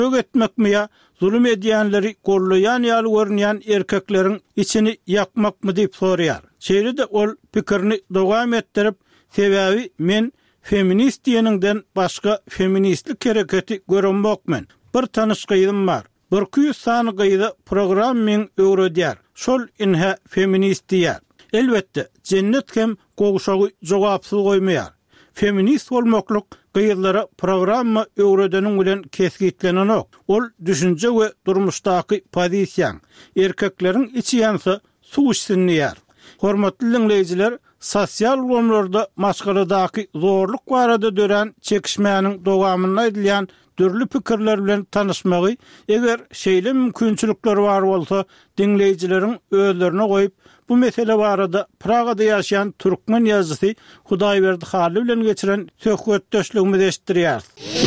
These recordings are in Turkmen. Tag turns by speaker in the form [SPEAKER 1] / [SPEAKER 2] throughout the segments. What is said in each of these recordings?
[SPEAKER 1] etmek mi ya, zulüm ediyenleri kollayan ýaly görünýän erkekleriň içini yakmak mı diýip soraýar. Şeýle-de ol pikirini dowam etdirip, sebäbi men feminist diýeniňden başga feministlik hereketi görünmokmen. Bir tanış gyýdym bar. 200 sany gyýdy program men öwredýär. Şol inha feminist diýär. Elbetde cennet hem goguşagy jogapsyz goýmaýar. Feminist bolmakluk gyýylara programma öwredeniň bilen kesgitlenenok. Ol düşünje we durmuşdaky pozisiýaň. Erkekleriň içi ýansa suw içsinýär. Hormatly dinleýijiler, sosial gomlarda maşgaladaky zorluk barada dören çekişmäniň dowamyna edilýän dürli pikirler bilen tanışmagy, eger şeýle mümkinçilikler bar bolsa, dinleýijileriň özlerine goýup bu mesele barada Pragada ýaşaýan türkmen ýazgysy Hudaýberdi Haly bilen geçiren söhbetdeşligimizi eşitdirýär.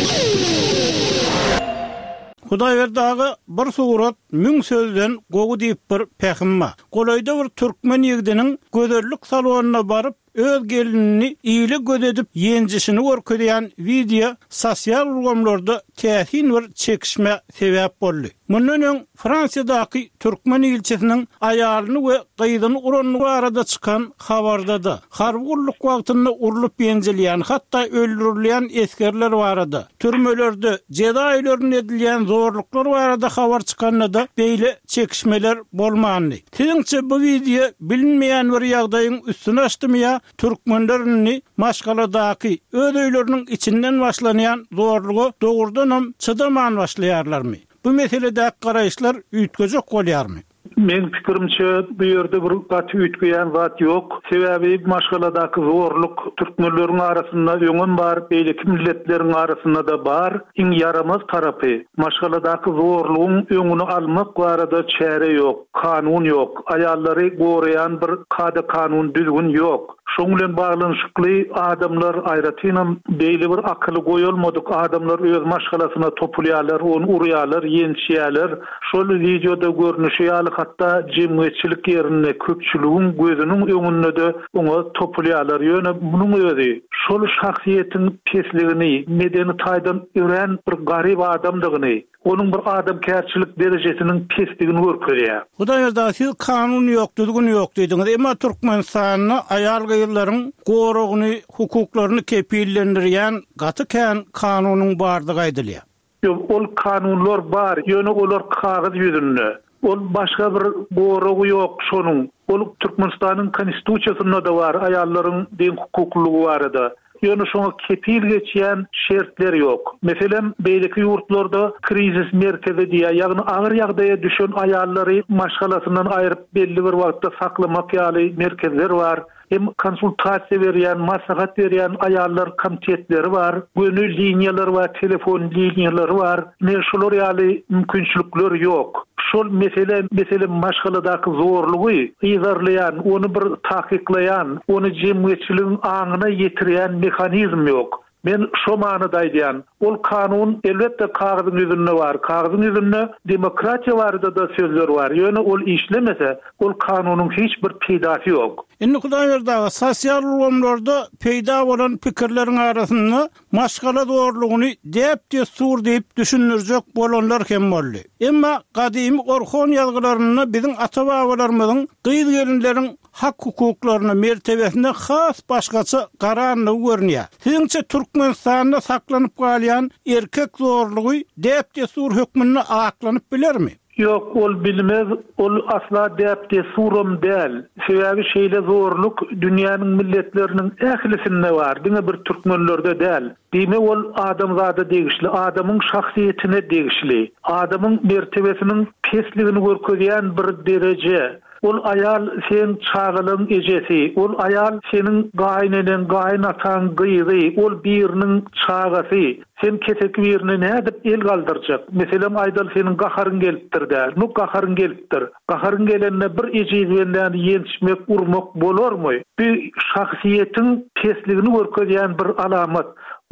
[SPEAKER 1] Hudaýberdi ağa bir surat 1000 sözden gowy diýip bir pähimma. Golaýda bir türkmen ýigidiniň gözellik salonyna baryp öz gelinini iyili gödedip yencisini görkezýän video sosial gomlarda täsin bir çekişme sebäp boldy. Mundan öň Fransiýadaky türkmen ilçesiniň aýalyny we gyýdyny uranyny barada çykan habarda da harwurluk wagtynda urulup ýenjilýän, hatda öldürilýän eskerler barada, türmelerde jeda aýlaryna edilýän zorluklar barada habar çykanda da beýle çekişmeler bolmany. Siňçe bu video bilinmeýän bir ýagdaýyň üstüne açdymy ýa türkmenlerini maşgaladaky öz öýleriniň içinden başlanýan zorlugy dogurdanam çydaman başlaýarlarmy? Bu meselede garaýşlar üýtgejek bolýarmy?
[SPEAKER 2] Men pikirimçe bu ýerde bir gaty üýtgeýän zat ýok. Sebäbi maşgaladaky zorluk türkmenleriň arasynda öňün bar, beýleki milletleriň arasynda da bar. Iň yaramaz tarapy maşgaladaky zorlugyň öňüni almak barada çäre ýok, kanun ýok. Aýallary goraýan bir kada kanun düzgün ýok. Şoň bilen baglanşykly adamlar aýratynam beýle bir akyly goýulmadyk adamlar öz maşgalasyna topulýarlar, onu urýarlar, ýençýärler. Şol videoda görnüşýär, hatda jemgyýetçilik ýerine köpçüligiň gözüniň öňünde de onu topulýarlar. Ýöne munyň özi şol şahsiýetiň pesligini, medeni taýdan ören bir garyp adamdygyny, onun bir adamkärçilik derejesiniň pesligini görkezýär.
[SPEAKER 1] Hudaýda siz kanun ýok, düzgün ýok diýdiňiz. Emma Türkmenistanyň aýal gyýylaryň goragyny, hukuklaryny kepillendirýän gatykän kanunyň bardygy aýdylýar.
[SPEAKER 2] Ýok, ol kanunlar bar, ýöne olar kagaz ýüzünde. Ol başga bir goragy ýok şonuň. Ol Türkmenistanyň konstitusiýasynda da bar, aýallaryň deň hukuklugy barada. Ýöne şoňa kepil geçýän şertler ýok. Meselem beýleki ýurtlarda krizis merkezi diýär, ýagny agyr ýagdaýa düşen aýallary maşgalasyndan aýryp belli bir wagtda saklamak ýaly merkezler bar. Hem konsultasiýa berýän, maslahat berýän aýallar komitetleri bar, gönül liniýalary bar, telefon liniýalary bar. Ne şolar ýaly mümkinçilikler ýok. Şol mesele maşgaladaky zorlugy ýyzarlayan, onu bir takyklayan, onu jemgyýetçiligiň aňyna ýetirýän mehanizm ýok. Men şo manyda aýdýan, ol kanun elbetde kagazyň ýüzünde bar. Kagazyň ýüzünde demokratiýa barada da sözler bar. Ýöne ol işlemese, ol kanunyň hiç bir peýdasy ýok.
[SPEAKER 1] Indi Hudaýberdi sosial gomlarda peýda bolan pikirleriň arasynda maşgala zorlugyny depde sur diýip düşünürjek bolanlar hem boldy. Emma gadymy Orhon ýazgylaryny biziň ata-babalarymyzyň gyýy gelinleriň hak hukuklaryny mertebesinde has başgaça garanyny görnýär. Siňçe Türkmenistanda saklanyp galýan erkek zorlugy depde sur hökmüne aklanyp bilermi?
[SPEAKER 2] Yok, ol bilmez, ol asla depde surum däl. Sebäbi şeýle zorluk dünýäniň milletleriniň ählisinde bar, diňe bir türkmenlerde däl. Diňe ol adam zady degişli, adamyň şahsiýetine degişli, adamyň mertebesiniň pesligini görkezýän bir dereje. Ol aýal sen çağılyň ejesi, ol aýal seniň gaýnanyň, gaýnataň gyýzy, ol biriniň çağasy. Sen kesek birine nädip el galdyrjak? Meselem aýdal seniň gaharyň gelipdir däl. Nu gaharyň gelipdir. Gaharyň gelende bir ejizwenden ýetişmek, urmak bolarmy? Bu şahsiýetiň pesligini görkezýän bir alamat.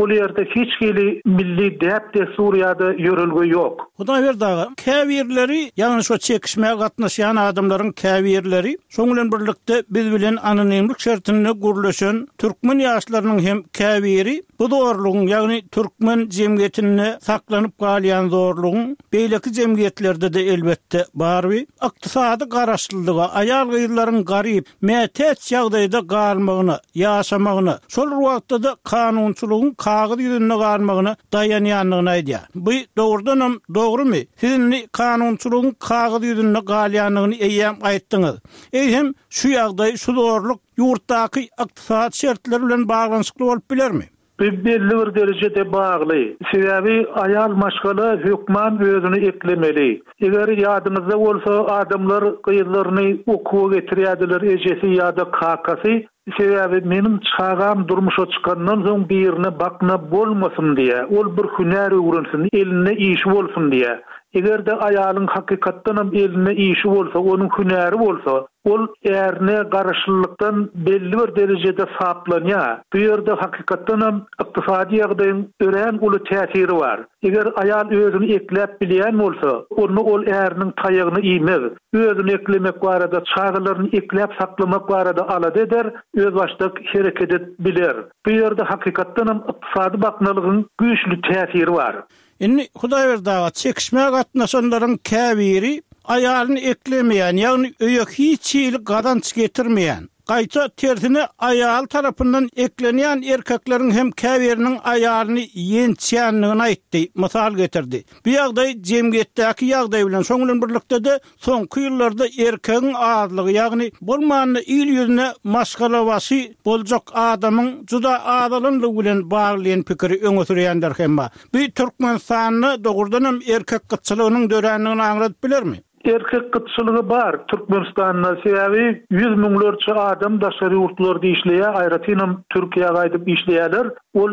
[SPEAKER 2] ol ýerde hiç hili milli däp de Suriýada ýörelge ýok.
[SPEAKER 1] Hudaý berdagy käbirleri, ýagny şo çekişmäge gatnaşan adamlaryň käbirleri, şoň bilen birlikde biz bilen anonimlik şertini gurlaşan türkmen ýaşlarynyň hem käbiri bu zorlugyň, ýagny türkmen jemgyýetini saklanyp galýan zorlugyň beýleki jemgyýetlerde de elbetde barby. Ykdysady garaşlylyga, aýal gyýlaryň garyp, mätet ýagdaýda galmagyny, ýaşamagyny, şol wagtda da kanunçylygyň kagyz ýüzünde galmagyny daýanýanlygyny aýdýar. Bu dogrudanam dogrumy? Siz kanunçylygyň kagyz ýüzünde galýanlygyny eýem aýtdyňyz. Hem şu ýagdaý, şu zorluk ýurtdaky ykdysat şertleri bilen baglanyşykly bolup bilermi?
[SPEAKER 2] Belli bir derecede bağlı. Sebebi ayal maşgala hükman özünü eklemeli. Eger ýadymyzda bolsa adamlar gyýlaryny okuwa getirýärdiler, ejesi ýa-da kakasy. Sebebi menin çağam durmuşa çıkandan soň birine bakna bolmasın diye, ol bir hünär öwrensin, eline iş bolsun diye. Eger de aýalyň hakykatdan eline işi bolsa, onuň hünäri bolsa, ol erne garaşlylykdan belli bir derecede saplanýar. Bu ýerde hakykatdan ykdysady ýagdaýyň ören uly täsiri bar. Eger aýal özüni eklep bilýän bolsa, onu ol erniň taýagyny iýmez. Özüni eklemek barada, çağlaryny eklep saklamak barada alady eder, öz başda hereket etbiler. Bu ýerde hakykatdan ykdysady baknalygyň güýçli täsiri bar.
[SPEAKER 1] Inni Hudaý berdagy çekişmäge gatnaşanlaryň käbiri aýalyny eklemeýän, ýagny öýe hiç ýyly gadanç getirmeýän. Gaýta tersine aýal tarapyndan eklenýän erkekleriň hem käbiriniň aýalyny ýençýänligini aýtdy, mysal getirdi. Bu ýagdaý jemgyýetdäki ýagdaý bilen şoň bilen birlikde de soňky ýyllarda erkegiň azlygy, ýagny bolmany il ýüzüne maşgala boljak adamyň juda azalynlygy bilen baglayan pikiri öňe sürýänler hem bar. Bu Türkmenistanyny dogrudanam erkek gytçylygynyň dörenligini aňlatyp bilermi?
[SPEAKER 2] Erkek gytçylygy bar Türkmenistanyna, sebebi 100 miňlerçe adam daşary ýurtlarda işleýär, aýratynam Türkiýäge aýdyp işleýärler. Ol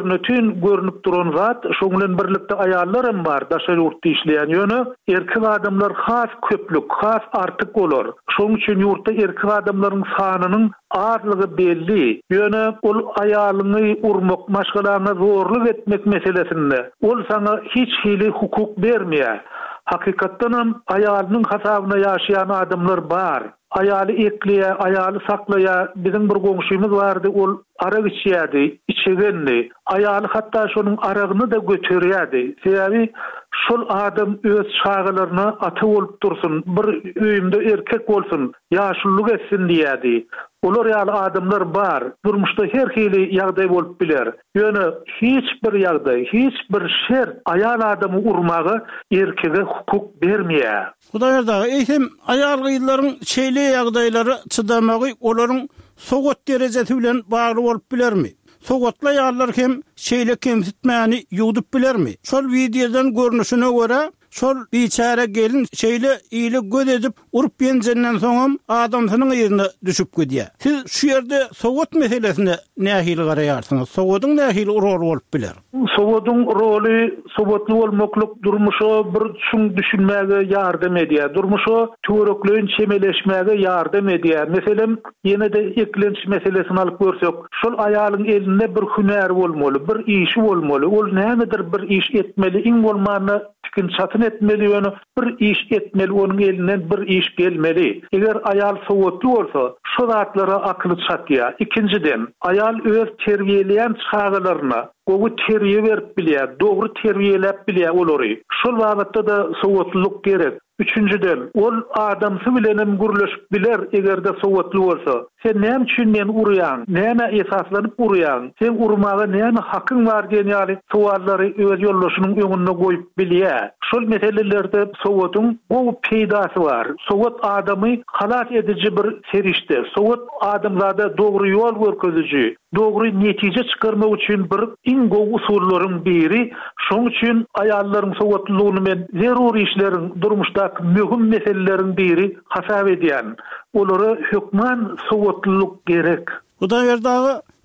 [SPEAKER 2] görnüp duran zat, şoň bilen birlikde aýallar hem bar daşary ýurtda işleýän ýöne, erkek adamlar has köplük, has artyk bolar. Şoň üçin ýurtda erkek adamlaryň sanynyň azlygy belli. Ýöne ol aýalyny urmak, maşgalaryna zorluk etmek meselesinde ol sana hiç hili hukuk bermeýär. Hakykatdan aýalynyň hasabyna ýaşaýan adamlar bar. Aýaly ekleýär, aýaly saklaýar. Bizim bir goňşymyz bardy, ol arag içýärdi, içegendi. Aýaly hatda şonuň aragyny da götürýärdi. Sebebi şol adam öz çağlaryna aty bolup dursun, bir öýümde erkek bolsun, ýaşullyk etsin diýärdi. Olar ýaly adamlar bar. Durmuşda her hili ýagdaý bolup biler. Ýöne hiç bir ýagdaý, hiç bir şer aýal adamy urmagy erkege hukuk bermeýär.
[SPEAKER 1] Hudaý berdagy hem aýal gyýlaryň şeýle ýagdaýlary çydamagy olaryň sogat derejesi bilen bagly bolup bilermi? Sogatly ýalylar hem şeýle kemsitmäni ýudup bilermi? Şol wideodan görnüşine görä şol biçare gelin şeýle ýyly göz edip urup ýenjenden soňam adamsynyň ýerine düşüp gidýär. Siz şu ýerde sogat meselesine nähili garaýarsyňyz? Sogatyň nähili rol bolup biler?
[SPEAKER 2] Sogatyň roly, sogatly bolmaklyk durmuşa bir şuň düşünmäge ýardam edýär. Durmuşa töwerekleýin çemeleşmäge ýardam edýär. Meselem ýene de eklenç meselesini alyp görsek, şol aýalyň elinde bir hünär bolmaly, bir işi bolmaly. Ol nämedir bir iş etmeli, iň bolmany tikin çatyn etmeli, ýöne bir iş etmeli, onuň elinden bir iş gelmeli. Eger aýal sogatly bolsa, şol zatlara akyly çatýar. Ikinciden, aýal öz terbiýeleýän çağlaryna gowy terbiýe berip bilýär, dogry terbiýelep bilýär olary. Şol wagtda da sogatlyk gerek. Üçüncüden, ol adamsy bilenem gurlaşyp biler, egerde sogatly bolsa. Sen näme üçin meni urýan? Näme esaslanyp urýan? Sen urmaga näme hakyň bar diýen ýaly suallary öz ýollaşynyň öňüne goýup bilýär. Şol meselelerde sogatyň gowy peýdasy bar. Sogat adamy halat edici bir serişde. Sogat adamlarda dogry ýol görkeziji, dogry netije çykarmak üçin bir iň gowy usullaryň biri. Şoň üçin aýallaryň sogatlylygyny men zeruri işleriň durmuşda mühim meselelerin biri hasap edýän. Olary hükman sogatlylyk gerek.
[SPEAKER 1] Hudaý berdagy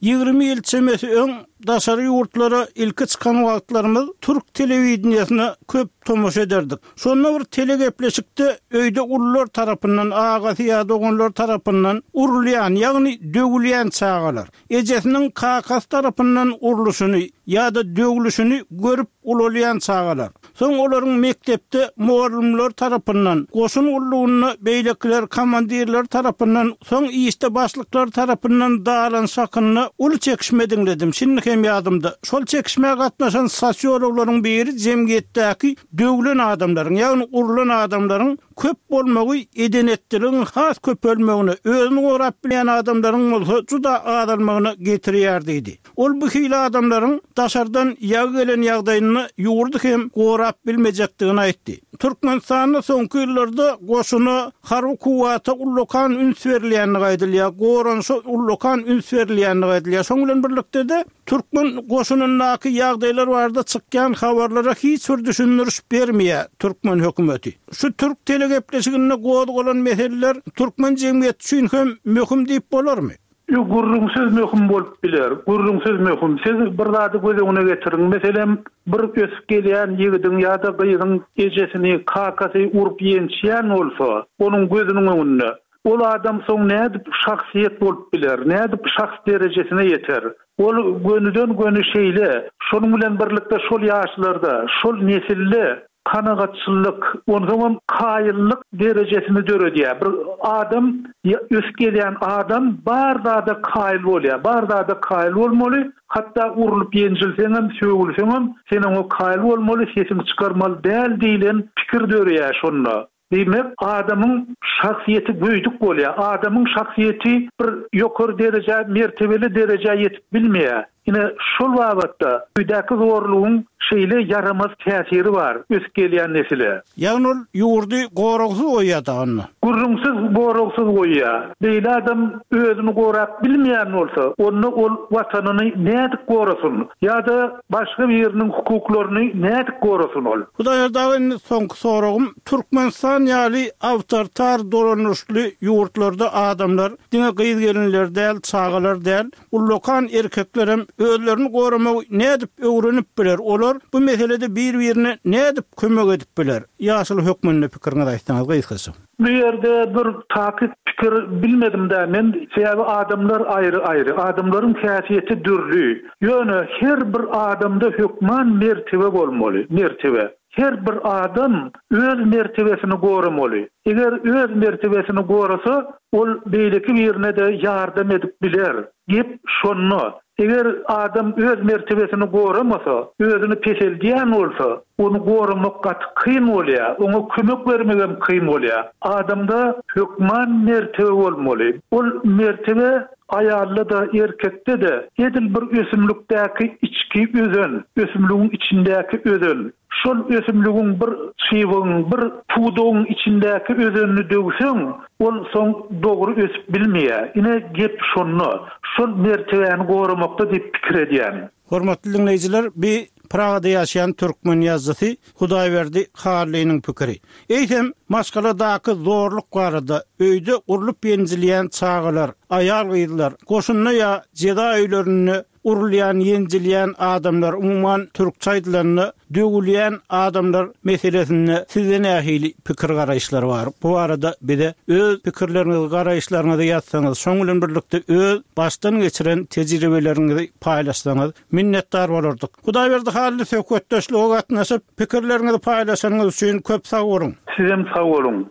[SPEAKER 1] 20 ýyl çemesi öň daşary ýurtlara ilki çykan wagtlarymyz Türk telewizionyna köp tomoşa ederdik. Şonda bir telegepleşikde öýde ullar tarapyndan agasy ýa-da oňlar tarapyndan urulýan, ýagny dögülýän çağalar. Ejesiniň kakas tarapyndan uruluşyny ýa-da dögülüşini görüp ululýan çağalar. Soň olaryň mektepde muallimler tarapyndan, goşun ullugyny beýlekler, komandirler tarapyndan, soň iýiste başlyklar tarapyndan dağılan şakyny ul çekişme dinledim. Şimdi hem ýadymda. Şol çekişmeye gatnaşan sosiologlaryň biri jemgyýetdäki dögülen adamlaryň, ýagny urulan adamlaryň köp bolmagy edenetdiriň has köpelmegine, özüni gorap bilen adamlaryň bolsa juda azalmagyna getirýär diýdi. Ol bu hili adamlaryň daşardan ýag gelen ýagdaýyny ýurdy hem gorap bilmejekdigini aýtdy. Türkmenistanyň soňky ýyllarda goşuny harby kuwata ullukan üns berilýänini aýdylýar, goranşy ullukan üns berilýänini aýdylýar. Şoň bilen birlikde de Türkmen goşunundaky ýagdaýlar barada çykýan habarlara hiç bir düşündürüş bermeýär Türkmen hökümeti. Şu Türk telegepleşigine goýdy bolan meseleler Türkmen jemgyýeti üçin hem möhüm diýip bolarmy?
[SPEAKER 2] Gurrungsuz möhüm bolup biler. Gurrungsuz möhüm. Siz bir zady göze getiriň. Meselem bir ösüp gelýän ýigidin ýa-da gyýygyň ejesini kakasy urup ýençýän bolsa, onuň gözüniň öňünde ol adam soň nädip şahsiýet bolup biler, nädip şahs derejesine ýeter. Ol gönüden göni şeýle, şonuň bilen birlikde şol ýaşlarda, şol nesilli kanagatçylyk, ondan kaýyllyk derejesini döredýär. Bir adam ösüp gelýän adam barda kaýyl bolýar, barda kaýyl bolmaly, hatda urulup ýenjilseň hem sögülseň hem senin o kaýyl bolmaly, sesini çykarmaly däl diýilen pikir döredýär şonda. Demek adamın şahsiyeti büyüdük bolýar. Adamın şahsiyeti bir ýokary derece, mertebeli derece yetip bilmeýär. Yine şol wagtda üýdäki zorlugyň şeýle yaramaz täsiri bar ösüp gelýän nesile.
[SPEAKER 1] Ýagny ol ýurdy goragsuz goýýar.
[SPEAKER 2] Gurrungsuz, goragsuz goýýar. Beýle adam özüni gorap bilmeýän bolsa, onu ol watanyny nädip gorasyn? Ýa-da başga bir ýeriniň hukuklaryny nädip gorasyn ol?
[SPEAKER 1] Hudaýardagyň soňky soragym Türkmenistan ýaly awtoritar dolanışly ýurtlarda adamlar diňe gyýyl gelenler däl, çağalar däl, ullukan erkeklerim özlerini goramak nädip öwrenip biler. Olar bu meselede bir-birine nädip kömek edip biler. Ýaşyl hökmüne pikiriňi aýtsaňyz gaýsy.
[SPEAKER 2] Bu ýerde bir takip pikir bilmedim-de men sebäbi adamlar aýry-aýry, adamlaryň käsiyeti dürli. Ýöne her bir adamda hökman mertebe bolmaly, mertebe. Her bir adam öz mertebesini goramaly. Eger öz mertebesini gorasa, ol beýleki birine de ýardam edip biler. Gep şonu. Eger adam öz mertebesini goramasa, özüni peşeldýän bolsa, onu goramak gat kyn bolýar, ona kömek bermegem kyn bolýar. Adamda hökman mertebe bolmaly. Ol mertebe ayarlı da erkekte de edil bir ösümlükdäki içki özen, ösümlüğün içindäki özen. Şol ösümlüğün bir şiwin, bir puduň içindäki özenini döwseň, ol soň dogry ösüp bilmeýär. Ine gep şonu, şol mertebeni goramakda diýip pikir edýän.
[SPEAKER 1] Hormatly dinleýijiler, bir Pragada ýaşaýan türkmen ýazgysy Hudaýberdi Harlynyň pikiri. Eýsem, Moskvadaky zorluk barada öýde urulup ýenjilýän çağalar, aýal gyýdylar, goşunna ýa jeda öýlerini urulýan, ýenjilýän adamlar, umumyň türkçe aýdylaryny dögülýän adamlar meselesinde size nähili pikir garaýşlary bar. Bu arada bize öz pikirlerinizi, garaýşlaryňyzy ýatsaňyz, şoň bilen birlikde öz başdan geçiren tejribelerinizi paýlaşsaňyz minnetdar bolardyk. Hudaýberdi Harly söhbetdeşlige gatnaşyp pikirlerinizi paýlaşaňyz üçin köp sag bolun.
[SPEAKER 2] Sizem sag bolun.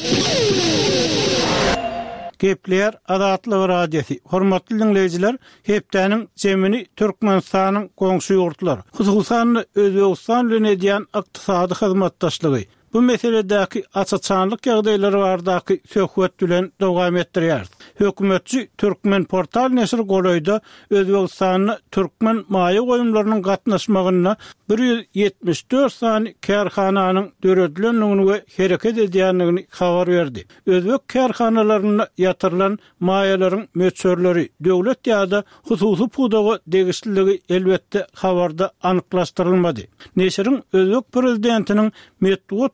[SPEAKER 1] Gepler Adatly radiosi. Hormatly dinleyijiler, hepdäniň jemini Türkmenistanyň goňşy ýurtlary, hususan Özbegistan bilen edýän ykdysady hyzmatdaşlygy. Bu meseledäki açaçanlyk ýagdaýlary bardaky söhbet bilen dowam etdirýär. Hökümetçi Türkmen portal nesir goloýda Özbegistanyň türkmen maýa goýumlarynyň gatnaşmagyna 174 sany kärhananyň döredilýändigini we hereket edýändigini habar berdi. Özbek kärhanalaryna ýatyrylan maýalaryň möçörleri döwlet ýa-da hususy pudaga degişliligi elbetde habarda anyklaşdyrylmady. Neşiriň Özbek prezidentiniň Medwed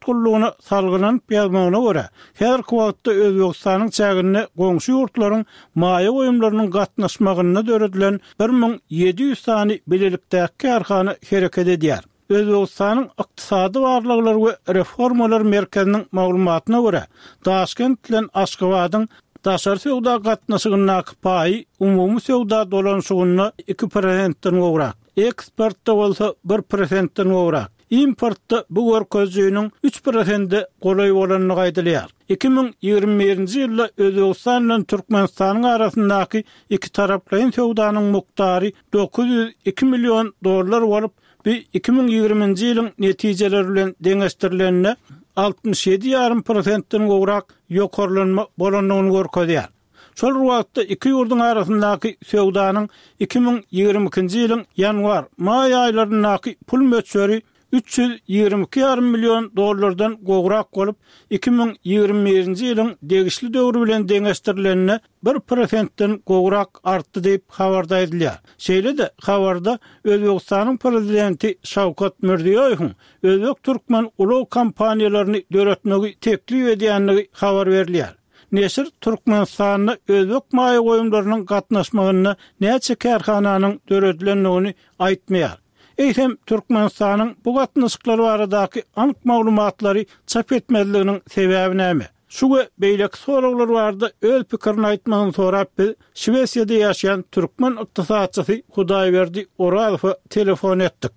[SPEAKER 1] mesullugyna salgynanyp ýazmagyna görä, häzirki wagtda Özbegistanyň çägine goňşy ýurtlaryň maýa goýumlarynyň gatnaşmagyna döredilen 1700 sany bilelikdäki kärhana hereket edýär. Özbegistanyň ykdysady barlykları we reformalar merkeziniň maglumatyna görä, Taşkent bilen Aşgabatyň daşary sowda gatnaşygyna paýy umumy sowda dolanşygyna 2%-den gowrak, eksportda bolsa 1%-den gowrak. Importda bu görkezjüýüniň 3%-de golay bolanyny gaýdylýar. 2021-nji ýylda Özbegistan bilen Türkmenistanyň arasyndaky iki taraplyň sowdanyň mukdary $902 milyon bolup, 2020-nji ýylyň netijeleri bilen deňeşdirilenine 67,5%-den gowrak ýokarlanma bolanyny görkezýär. Şol wagtda iki ýurduň arasyndaky sowdanyň 2022-nji ýylyň ýanwar-may aýlaryndaky pul möçberi $322,5 milyon gowrak bolup, 2021-nji ýylyň degişli döwrü bilen deňeşdirilenine 1%-den gowrak artdy diýip habarda edilýär. Şeýle de habarda Özbegistanyň prezidenti Şawkat Mirziýoýewiň Özbek Türkmen uly kampaniýalaryny döretmegi teklip edýänligi habar berilýär. Neşir Türkmenistanyň Özbek maýa goýumlarynyň gatnaşmagyna näçe kärhananyň döredilendigini aýtmaýar. Eýsem Türkmenistanyň bu gatnaşyklary baradaky anyk maglumatlary çap etmezliginiň sebäbi näme? Şuga beýlek soraglar bardy. Öz pikirini aýtmagyny sorap biz Şwesiýada ýaşaýan türkmen ykdysadçysy Hudaýberdi Oralowa telefon etdik.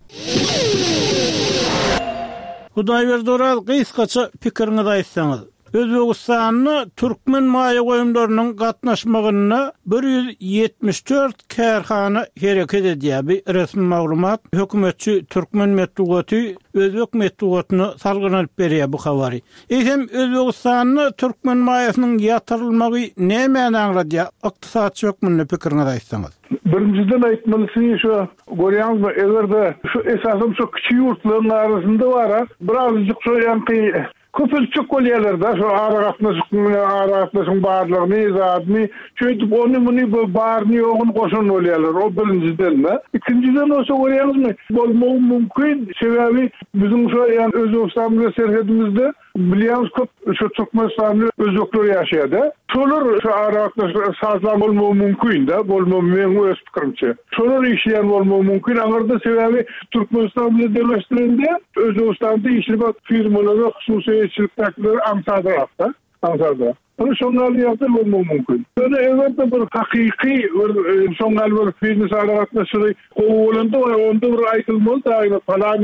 [SPEAKER 1] Hudaýberdi Oral, gysgaça pikirinizi aýtsaňyz. Özbegistanyň türkmen maýa goýumlarynyň gatnaşmagyna 174 kärhana hereket edýär. Bir resmi maglumat hökümetçi Türkmen Metbugaty Özbek Metbugatyny salgynyp berýär bu habary. Eýsem Özbegistanyň türkmen maýasynyň ýatyrylmagy näme aňladýar? Ykdysatçy hökmüne pikirinizi aýtsaňyz.
[SPEAKER 3] Birinciden aýtmalysy şu görýäňizmi, egerde şu esasym şu kiçik ýurtlaryň arasynda bar, birazjyk şu ýanky köpelçik golýarlarda şu ara-gatnaşyň barlygyny, izadny, şeýdip ony barny ýogyny goşan bolýarlar. O birinciden. İkinciden olsa görýäňizmi, bolmagy mümkin. Sebäbi biziň şu Özbegistan bilen serhedimizde bilýäňiz köp şu Türkmenistanyň özbekleri ýaşaýar. Şolar şu ara-gatnaşyk sazlan bolmagy mümkin da, men öz pikirimçe. Şolar işleýän bolmagy mümkin. Aňarda sebäbi Türkmenistan bilen birleşdirende Özbegistanda işlep firmalary hususy şirketler amsada. Bunu şongal ýagdaý bolmagy mümkin. Şonu evde bir hakyky bir şongal bir biznes ara-gatnaşyk gowulanda onda bir aýtylmaly da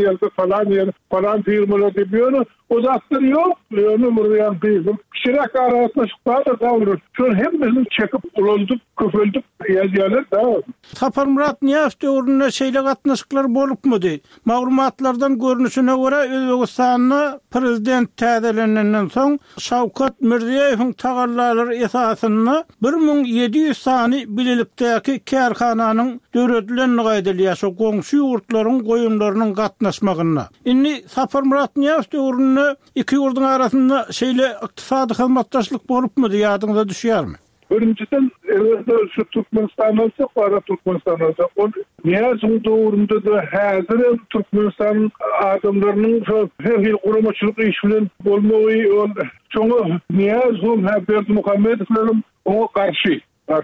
[SPEAKER 3] falan firmalar diýýär. O zatlar ýok. Ýöne bir bir şirak ara-gatnaşyk bar da şol hemmesini çekip ulandyp, köpeldik ýazýarlar da.
[SPEAKER 1] Sapar Murat Niýaz döwründe şeýle gatnaşyklar bolupmydy? Maglumatlardan görnüşine görä Özbegistanyň prezident täzelenenden soň Şawkat Mirziýoýewiň tagallalary esasyny 1700 sany bilelikdäki kärhananyň döredilenini gaýdylýar şu goňşy ýurtlaryň goýumlarynyň gatnaşmagyna. Indi Sapar Murat Niýaz döwründe iki ýurduň arasynda şeýle ykdysady hyzmatdaşlyk bolupmydy, ýadyňyza düşýärmi?
[SPEAKER 3] Birinciden şu Türkmenistan'dan sonra Türkmenistan'dan sonra Niýazyň döwründe de häzir Türkmenistan adamlarynyň her guramaçylyk iş bilen bolmagy şoňa Niýaz Berdi Muhammedowlaryň o karşı.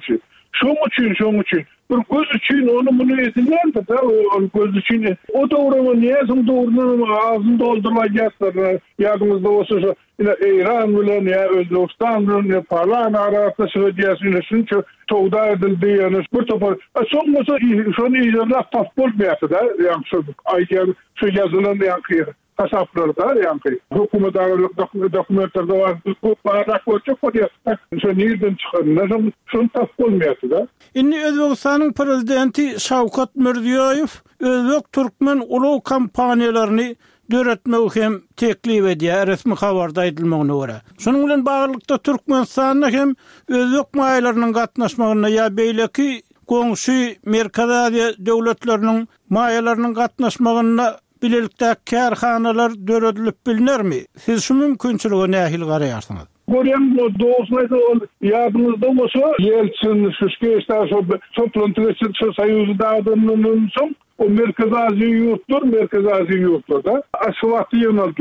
[SPEAKER 3] Şoň üçin bir göz üçin onu bunu edilýär da o göz üçin o döwrüň Niýazyň döwründen ağzynda doldurmaýarlar. Ýadymyzda bolsa şu İran bilen Özbekistan bilen falan ara-gatnaşyk diýýär şunça towda edildi ýa-ni bir topar. Şoňsa şonu ýerler tap bolmaýar da ýa-ni şu aýdýar şu ýazylan ýa-ni kasaplarda ýa-ni hökümet dokumentlerde var. Bu barada çok diýär. Şu nirden çykan, şonu tap bolmaýar da.
[SPEAKER 1] Indi Özbegistanyň prezidenti Şawkat Mirziýoýew Özbek Türkmen uly kampaniýalaryny döretmek hem teklip edýär, resmi habarda aýdylmagyna görä. Şonuň bilen baglykda Türkmenistanyň hem Özbek maýalarynyň gatnaşmagyna ýa beýleki goňşy Merkez Aziýa döwletleriniň maýalarynyň gatnaşmagyna bilelikdäki kärhanalar döredilip bilinärmi? Siz şu mümkinçiligi nähil garaýarsyňyz?
[SPEAKER 3] Görýän bu doýsnaýda ýadymyzda bolsa, Yeltsin, Şuşkeýsta, toplantyda Soýuzyda adamlaryň soň o Merkez Aziýa ýurtlar da aşgabaty ýöneldiler.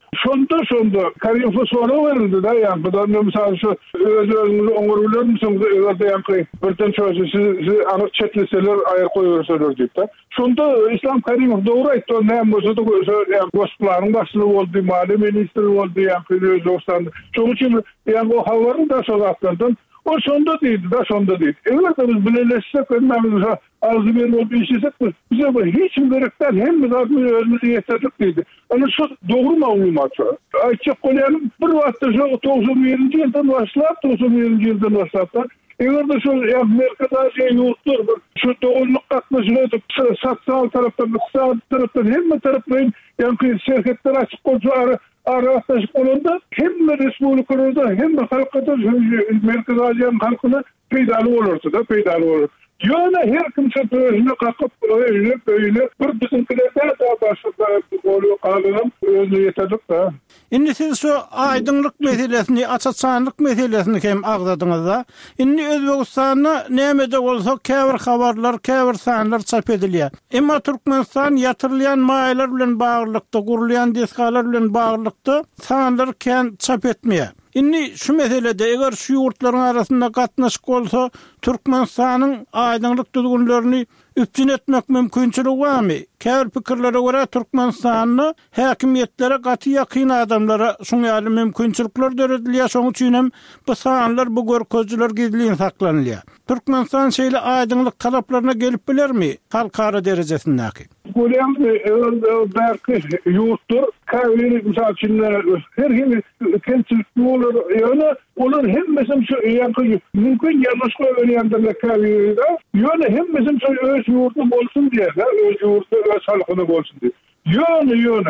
[SPEAKER 3] Şonda Karimov soru verildi da yani bu da mesela şu özünüzü oňurlar mısınız öňürde ýa-ni birden çözü siz anyk çetleseler aýar goýursalar diýip da. Şonda İslam Karimov dogry aýtdy. Näme bolsa da goşplaryň başlygy boldy, mali ministri boldy ýa-ni Özbekistanda. Şoň üçin ýa-ni o habaryn da şoňatlardan o şonda diýdi. Eger biz bileşsek öňümizde arzu berip işlesek bize bu hiç gerekten hem de özümüzü yeterlik diýdi. Ana şu dogry maglumat. Aýtjak bolýan bir wagtda şu 91-nji ýyldan başlap 91-nji ýyldan başlap eger de şu Amerikada ýurtlar şu dogluk gatnaşyp sotsial tarapdan, iqtisadi tarapdan hem tarapdan ýa-ni şirketler açyk bolsa araşyp bolanda hem respublikalarda hem halkada Amerikada halkyna peýdaly bolar. Ýöne her kimse özüne gakyp öýle bir bizimkilerden daha başda bolýar galynym özüne ýeterlik da.
[SPEAKER 1] Indi siz şu aýdyňlyk meselesini, açyçanlyk meselesini hem agdadyňyz da. Indi Özbegistanda nämede bolsa käbir habarlar, käbir sanlar çap edilýär. Emma Türkmenistan ýatyrylýan maýlar bilen baglykda, gurulýan deskalar bilen baglykda sanlar kän çap etmeýär. Indi şu meselede eger şu ýurtlaryň arasynda gatnaşyk bolsa Türkmenistanyň aýdyňlyk düzgünlerini üpçün etmek mümkinçiligi barmy? Käbir pikirlere görä Türkmenistanyň häkimetlere gaty ýakyn adamlara şoňaly mümkinçilikler döredilýär. Şoň üçin hem bu sanlar, bu görkezler gizliň saklanýar. Türkmenistan şeýle aýdyňlyk talaplaryna gelip bilermi halkara derejesindäki?
[SPEAKER 3] Bolýan belki ýurtlar käbir misal üçin her kim kençilik bolar ýöne olar hemmesi şu ýa-ni mümkin ýanaşga öýrendirler käbir ýöne hemmesi şu öz ýurty bolsun diýer, öz ýurty öz halkyny bolsun diýer. Ýöne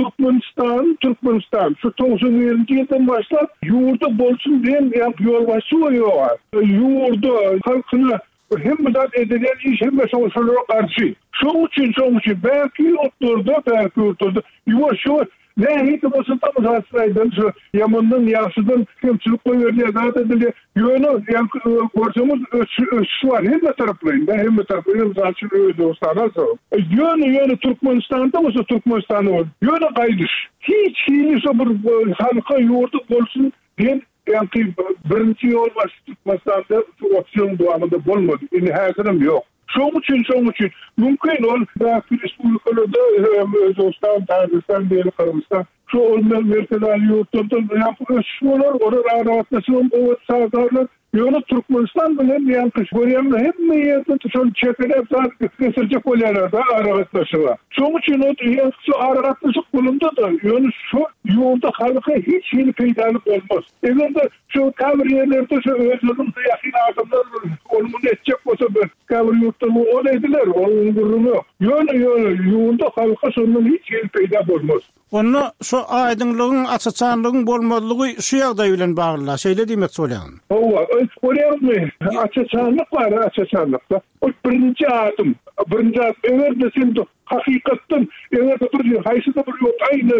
[SPEAKER 3] Türkmenistan şu 91-nji ýyldan başlap ýurty bolsun diýen ýol başy ýok. Ýurty halkyna hem zat edilen iş hem de sonuçlara karşı. Şoň üçin belki oturdu. Şu ne hiç olsa tam zaten şu yamandan yaşıdan kimçilik koyuyor zat edildi. Yönü yani korsumuz şu var hem de taraflarında zaten öyle dostlar so. Yönü Türkmenistan'da olsa Türkmenistan'da var. Yönü gaýdyş. Hiç bir halka yurdu bolsun diye yani birinci yol var Türkmenistan'da opsiyon doğamında bolmadı. Yani hazırım yok. Şoň üçin mümkin ol da respublikalarda Özbekistan, Tacikistan diýip Kırgızstan şu merkezler ýurtlarda ýa-ni orar araşdyrmalar o saatlar ýöne Türkmenistan bilen ýa-ni görýän hemme ýerde şol çekelep zat kesirje bolýarlar da araşdyrmalar. Şoň üçin o şu araşdyrmalar bolunda da ýöne şu ýurtda halka hiç peýdalyk bolmaz. Eger şu käbir ýerlerde şu özüniň ýakyn adamlar olmaly etjek bolsa käbir ýurtda o ediler, onun durumu yok. Ýöne ýurtda halka şondan hiç peýda bolmaz.
[SPEAKER 1] Onu şu aýdyňlygyň, açyçanlygyň bolmadylygy şu ýagdaý bilen bagly. Şeýle diýmek bolýan.
[SPEAKER 3] Bolýarmy? Açyçanlyk var, açyçanlykda. O birinji adım. Eger de sen hakykatdan eger de bir haýsy da bir aýny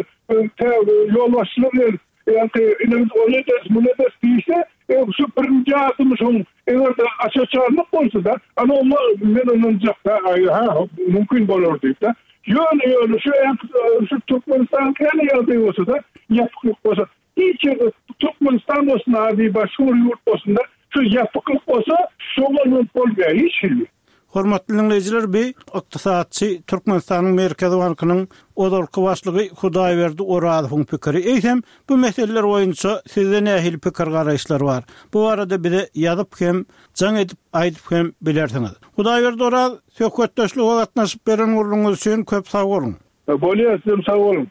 [SPEAKER 3] ýol başlygy yani inanın öyle diýse şu birinji adım şoň eger de açyçanlyk bolsa da ana onu men onunjakda mümkin bolar diýip da Yönü şu Türkmenistan kendi ýaldy bolsa da ýapyk bolsa hiç Türkmenistan bolsun adi başga ýurt bolsun da şu ýapyk bolsa şoňa bolýar hiç.
[SPEAKER 1] Hormatly dinleyijiler, bu ykdysatçy Türkmenistanyň Merkezi Bankynyň odalky başlygy Hudaýberdi Oradowyň pikiri. Eýsem bu meseleler boýunça sizde nähili pikir garaýşlar bar? Bu arada bize ýazyp hem jaň edip aýdyp hem bilersiňiz. Hudaýberdi Orad söhbetdeşlige gatnaşyp beren uruňyz üçin köp sag bolun.
[SPEAKER 3] Bolýar, sag bolun.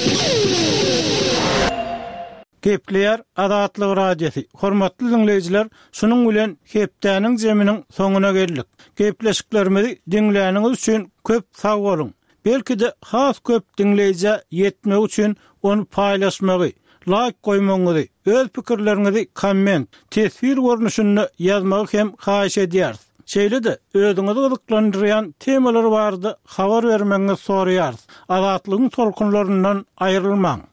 [SPEAKER 1] Kepler Adatlyk radiosi. Hormatly dinleyijiler, şunuň bilen hepdäniň jeminiň soňuna geldik. Kepleşiklerimizi dinläniňiz üçin köp sag bolun. Belki de has köp dinleýije ýetmek üçin onu paýlaşmagy, like goýmagy, öz pikirleriňizi komment, tesir görnüşini ýazmagy hem haýyş edýäris. Şeýle de özüňizi gyzyklandyrýan temalar bardy, habar bermeňizi soraýarys. Adatlygyň tolkunlaryndan aýrylmaň.